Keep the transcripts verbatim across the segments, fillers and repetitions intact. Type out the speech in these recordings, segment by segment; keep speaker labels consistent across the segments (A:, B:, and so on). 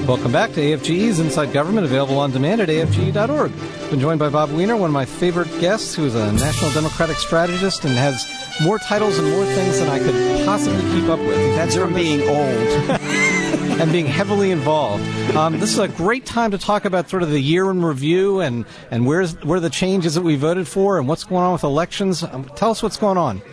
A: Welcome back to A F G E's Inside Government, available on demand at A F G E dot org. Been joined by Bob Weiner, one of my favorite guests, who is a national Democratic strategist and has more titles and more things than I could possibly keep up with.
B: That's from being old.
A: And being heavily involved. Um, this is a great time to talk about sort of the year in review and, and where's, where the changes that we voted for and what's going on with elections. Um, tell us what's going on.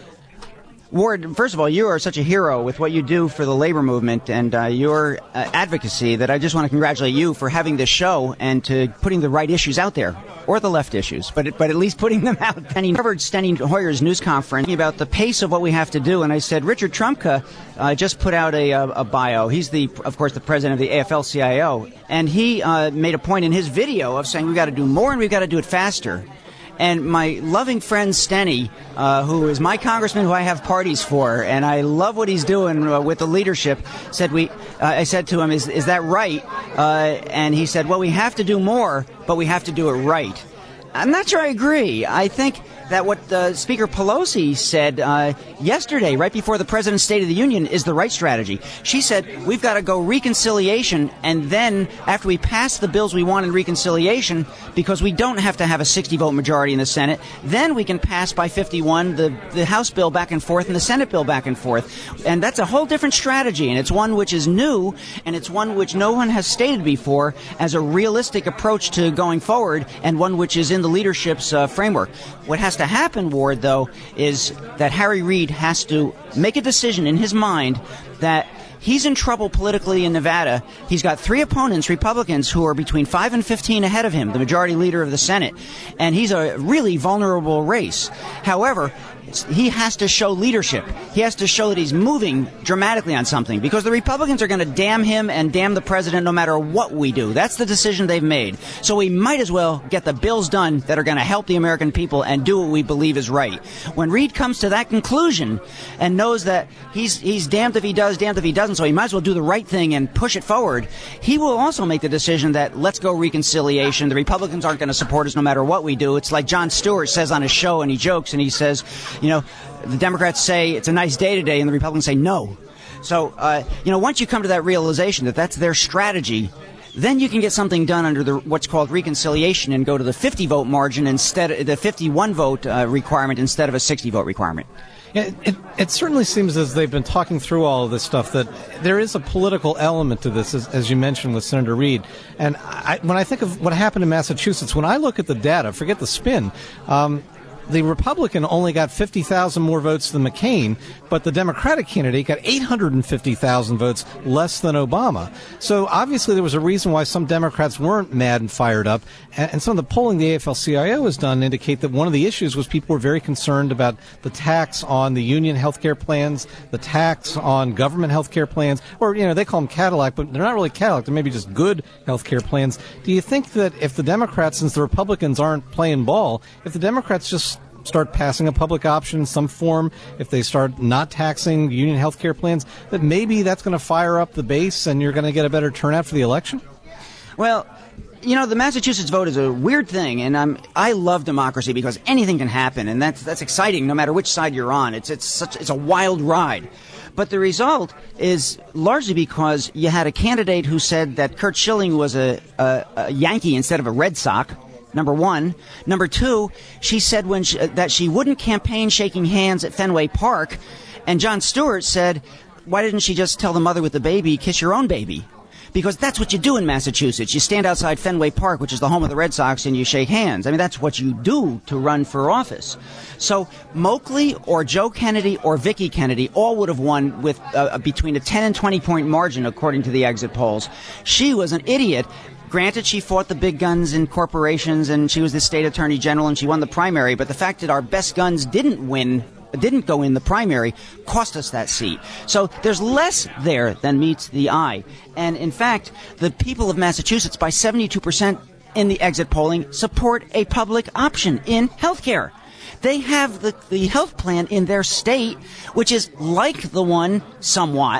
B: Ward, first of all, you are such a hero with what you do for the labor movement and uh, your uh, advocacy that I just want to congratulate you for having this show and to putting the right issues out there, or the left issues, but but at least putting them out. And he covered Steny Hoyer's news conference about the pace of what we have to do, and I said, Richard Trumka uh, just put out a, a, a bio. He's, the, of course, the president of the A F L C I O, and he uh, made a point in his video of saying we've got to do more and we've got to do it faster. And my loving friend Steny, uh, who is my congressman who I have parties for, and I love what he's doing uh, with the leadership, said we. Uh, I said to him, is, is that right? Uh, and he said, well, we have to do more, but we have to do it right. I'm not sure I agree. I think that what uh, Speaker Pelosi said uh, yesterday, right before the President's State of the Union, is the right strategy. She said, we've got to go reconciliation, and then after we pass the bills we want in reconciliation, because we don't have to have a sixty-vote majority in the Senate, then we can pass by fifty-one the, the House bill back and forth and the Senate bill back and forth. And that's a whole different strategy, and it's one which is new, and it's one which no one has stated before as a realistic approach to going forward, and one which is in the leadership's uh, framework. What has to happen, Ward, though, is that Harry Reid has to make a decision in his mind that he's in trouble politically in Nevada. He's got three opponents, Republicans, who are between five and fifteen ahead of him, the majority leader of the Senate. And he's a really vulnerable race. However, he has to show leadership. He has to show that he's moving dramatically on something, because the Republicans are going to damn him and damn the president no matter what we do. That's the decision they've made. So we might as well get the bills done that are going to help the American people and do what we believe is right. When Reid comes to that conclusion and knows that he's he's damned if he does, damned if he doesn't, so he might as well do the right thing and push it forward, he will also make the decision that let's go reconciliation. The Republicans aren't going to support us no matter what we do. It's like Jon Stewart says on his show, and he jokes, and he says, you know, the Democrats say it's a nice day today, and the Republicans say no. So, uh, you know, once you come to that realization that that's their strategy, then you can get something done under the what's called reconciliation and go to the fifty-vote margin instead of the fifty-one-vote uh, requirement instead of a sixty-vote requirement.
A: Yeah, it, it certainly seems as they've been talking through all of this stuff that there is a political element to this, as, as you mentioned with Senator Reid. And I, when I think of what happened in Massachusetts, when I look at the data, forget the spin, um, the Republican only got fifty thousand more votes than McCain, but the Democratic candidate got eight hundred fifty thousand votes less than Obama. So obviously there was a reason why some Democrats weren't mad and fired up. And, and some of the polling the A F L C I O has done indicate that one of the issues was people were very concerned about the tax on the union health care plans, the tax on government health care plans, or, you know, they call them Cadillac, but they're not really Cadillac. They're maybe just good health care plans. Do you think that if the Democrats, since the Republicans aren't playing ball, if the Democrats just start passing a public option in some form, if they start not taxing union health care plans, that maybe that's going to fire up the base and you're going to get a better turnout for the election?
B: Well, you know, the Massachusetts vote is a weird thing, and um, I love democracy because anything can happen, and that's that's exciting no matter which side you're on. It's it's such it's a wild ride. But the result is largely because you had a candidate who said that Curt Schilling was a, a, a Yankee instead of a Red Sox. Number one. Number two, she said when she, uh, that she wouldn't campaign shaking hands at Fenway Park. And Jon Stewart said, why didn't she just tell the mother with the baby, kiss your own baby? Because that's what you do in Massachusetts. You stand outside Fenway Park, which is the home of the Red Sox, and you shake hands. I mean, that's what you do to run for office. So Moakley or Joe Kennedy or Vicki Kennedy all would have won with uh, between a ten and twenty point margin, according to the exit polls. She was an idiot. Granted, she fought the big guns in corporations, and she was the state attorney general, and she won the primary. But the fact that our best guns didn't win, didn't go in the primary, cost us that seat. So there's less there than meets the eye. And in fact, the people of Massachusetts, by seventy-two percent in the exit polling, support a public option in health care. They have the, the health plan in their state, which is like the one, somewhat,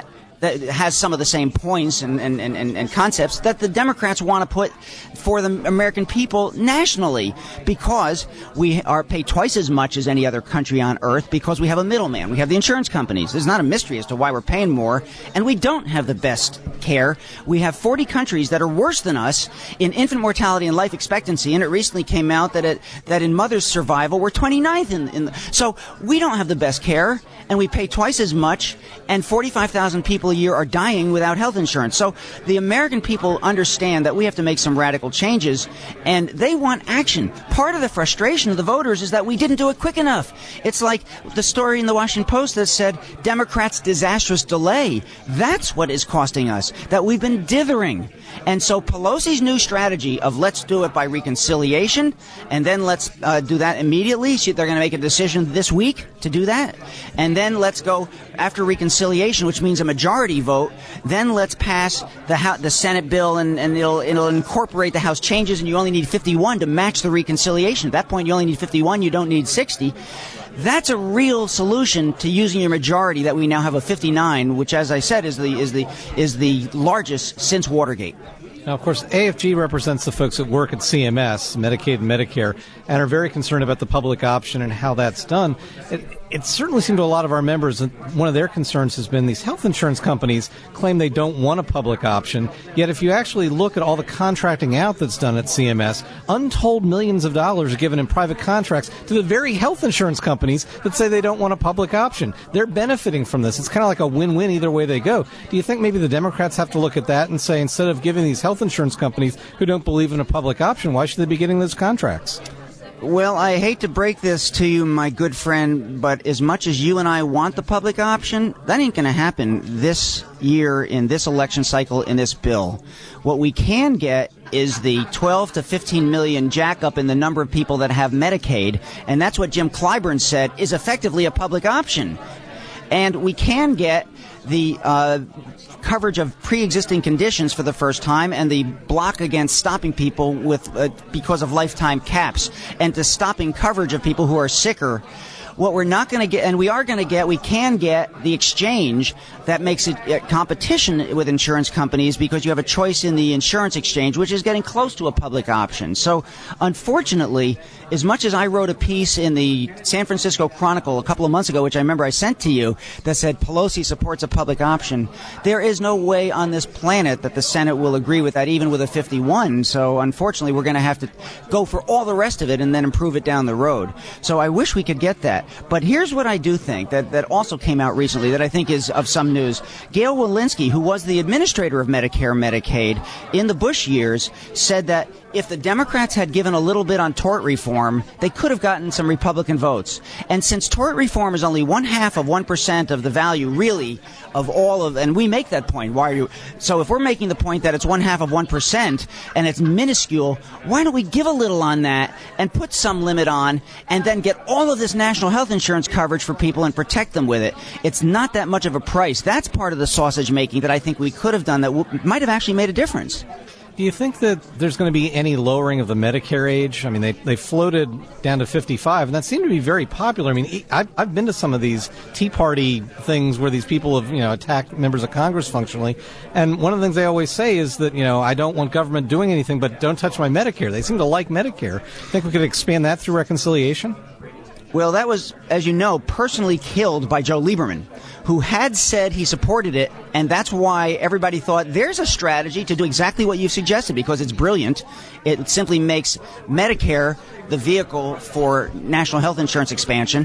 B: that has some of the same points and, and, and, and concepts that the Democrats want to put for the American people nationally, because we are paid twice as much as any other country on earth, because we have a middleman. We have the insurance companies. There's not a mystery as to why we're paying more, and we don't have the best care. We have forty countries that are worse than us in infant mortality and life expectancy, and it recently came out that it, that in mother's survival we're twenty-ninth in, in the, so we don't have the best care, and we pay twice as much, and forty-five thousand people a year are dying without health insurance. So the American people understand that we have to make some radical changes, and they want action. Part of the frustration of the voters is that we didn't do it quick enough. It's like the story in the Washington Post that said Democrats' disastrous delay. That's what is costing us, that we've been dithering. And so Pelosi's new strategy of let's do it by reconciliation, and then let's uh, do that immediately. See, they're going to make a decision this week to do that. And then let's go after reconciliation, which means a majority vote. Then let's pass the House, the Senate bill, and, and it'll, it'll incorporate the House changes, and you only need fifty-one to match the reconciliation. At that point, you only need fifty-one. You don't need sixty. That's a real solution to using your majority that we now have a fifty-nine, which, as I said, is the is the is the largest since Watergate.
A: Now, of course, A F G represents the folks that work at C M S, Medicaid and Medicare, and are very concerned about the public option and how that's done. It, it certainly seemed to a lot of our members that one of their concerns has been these health insurance companies claim they don't want a public option. Yet if you actually look at all the contracting out that's done at C M S, untold millions of dollars are given in private contracts to the very health insurance companies that say they don't want a public option. They're benefiting from this. It's kind of like a win-win either way they go. Do you think maybe the Democrats have to look at that and say, instead of giving these health insurance companies who don't believe in a public option, why should they be getting those contracts?
B: Well, I hate to break this to you, my good friend, but as much as you and I want the public option, that ain't going to happen this year, in this election cycle, in this bill. What we can get is the twelve to fifteen million jack up in the number of people that have Medicaid, and that's what Jim Clyburn said is effectively a public option. And we can get the uh, coverage of pre-existing conditions for the first time, and the block against stopping people with uh, because of lifetime caps, and to stopping coverage of people who are sicker. What we're not going to get, and we are going to get, we can get the exchange that makes it uh, competition with insurance companies, because you have a choice in the insurance exchange, which is getting close to a public option. So, unfortunately, as much as I wrote a piece in the San Francisco Chronicle a couple of months ago, which I remember I sent to you, that said Pelosi supports a public option, there is no way on this planet that the Senate will agree with that, even with a fifty-one. So, unfortunately, we're going to have to go for all the rest of it and then improve it down the road. So I wish we could get that. But here's what I do think that, that also came out recently that I think is of some news. Gail Walensky, who was the administrator of Medicare Medicaid in the Bush years, said that if the Democrats had given a little bit on tort reform, they could have gotten some Republican votes. And since tort reform is only one half of one percent of the value, really, of all of, and we make that point. Why are you? So if we're making the point that it's one half of one percent and it's minuscule, why don't we give a little on that and put some limit on, and then get all of this national health insurance coverage for people and protect them with it? It's not that much of a price. That's part of the sausage making that I think we could have done that w- might have actually made a difference.
A: Do you think that there's going to be any lowering of the Medicare age? I mean, they they floated down to fifty-five, and that seemed to be very popular. I mean, I've, I've been to some of these Tea Party things where these people have, you know, attacked members of Congress functionally, and one of the things they always say is that, you know, I don't want government doing anything, but don't touch my Medicare. They seem to like Medicare. Think we could expand that through reconciliation?
B: Well, that was, as you know, personally killed by Joe Lieberman, who had said he supported it, and that's why everybody thought there's a strategy to do exactly what you've suggested, because it's brilliant. It simply makes Medicare the vehicle for national health insurance expansion.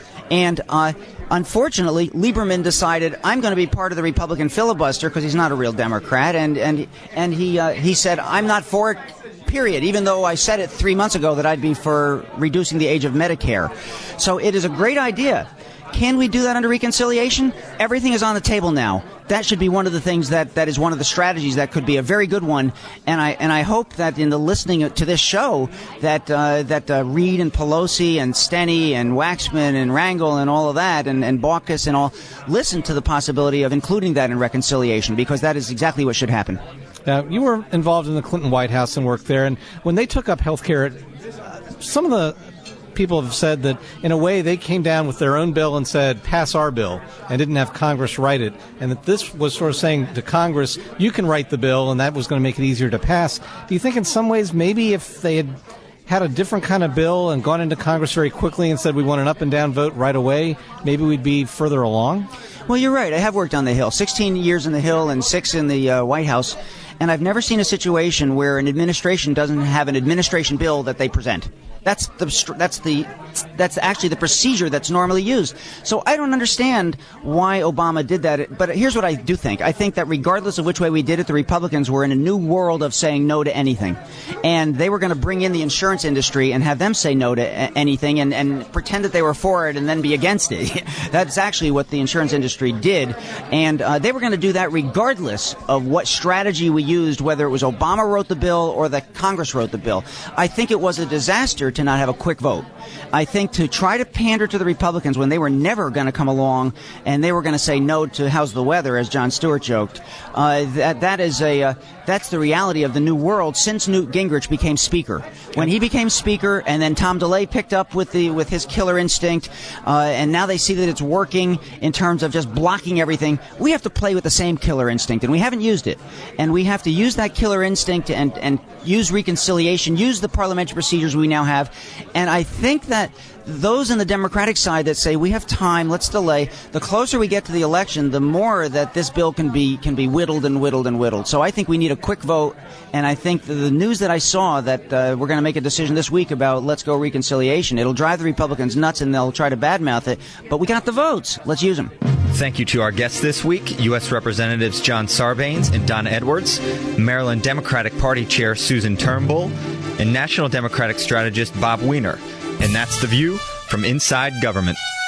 B: And uh, unfortunately, Lieberman decided, I'm going to be part of the Republican filibuster, because he's not a real Democrat, and and and he uh, he said, I'm not for it, period, even though I said it three months ago that I'd be for reducing the age of Medicare. So it is a great idea. Can we do that under reconciliation? Everything is on the table now. That should be one of the things that, that is one of the strategies that could be a very good one. And I and I hope that in the listening to this show that uh, that uh, Reid and Pelosi and Steny and Waxman and Rangel and all of that and, and Baucus and all listen to the possibility of including that in reconciliation, because that is exactly what should happen.
A: Now, you were involved in the Clinton White House and worked there, and when they took up health care, some of the people have said that, in a way, they came down with their own bill and said, pass our bill, and didn't have Congress write it. And that this was sort of saying to Congress, you can write the bill, and that was going to make it easier to pass. Do you think in some ways maybe if they had had a different kind of bill and gone into Congress very quickly and said we want an up and down vote right away, maybe we'd be further along?
B: Well, you're right. I have worked on the Hill. sixteen years in the Hill and six in the uh, White House. And I've never seen a situation where an administration doesn't have an administration bill that they present. That's the that's the that's actually the procedure that's normally used. So I don't understand why Obama did that. But here's what I do think. I think that regardless of which way we did it, the Republicans were in a new world of saying no to anything. And they were going to bring in the insurance industry and have them say no to anything and, and pretend that they were for it and then be against it. That's actually what the insurance industry did. And uh, they were going to do that regardless of what strategy we used, whether it was Obama wrote the bill or the Congress wrote the bill. I think it was a disaster to not have a quick vote. I think to try to pander to the Republicans when they were never going to come along and they were going to say no to how's the weather, as Jon Stewart joked, uh, that that is a uh, that's the reality of the new world since Newt Gingrich became Speaker. When he became Speaker, and then Tom DeLay picked up with the with his killer instinct, uh, and now they see that it's working in terms of just blocking everything. We have to play with the same killer instinct, and we haven't used it. And we have to use that killer instinct and and use reconciliation, use the parliamentary procedures we now have. And I think that those in the Democratic side that say we have time, let's delay, the closer we get to the election, the more that this bill can be can be whittled and whittled and whittled. So I think we need a quick vote, and I think the, the news that I saw that uh, we're going to make a decision this week about let's go reconciliation, it'll drive the Republicans nuts and they'll try to badmouth it, but we got the votes. Let's use them.
C: Thank you to our guests this week, U S Representatives John Sarbanes and Donna Edwards, Maryland Democratic Party Chair Susan Turnbull, and National Democratic Strategist Bob Weiner. And that's The View from Inside Government.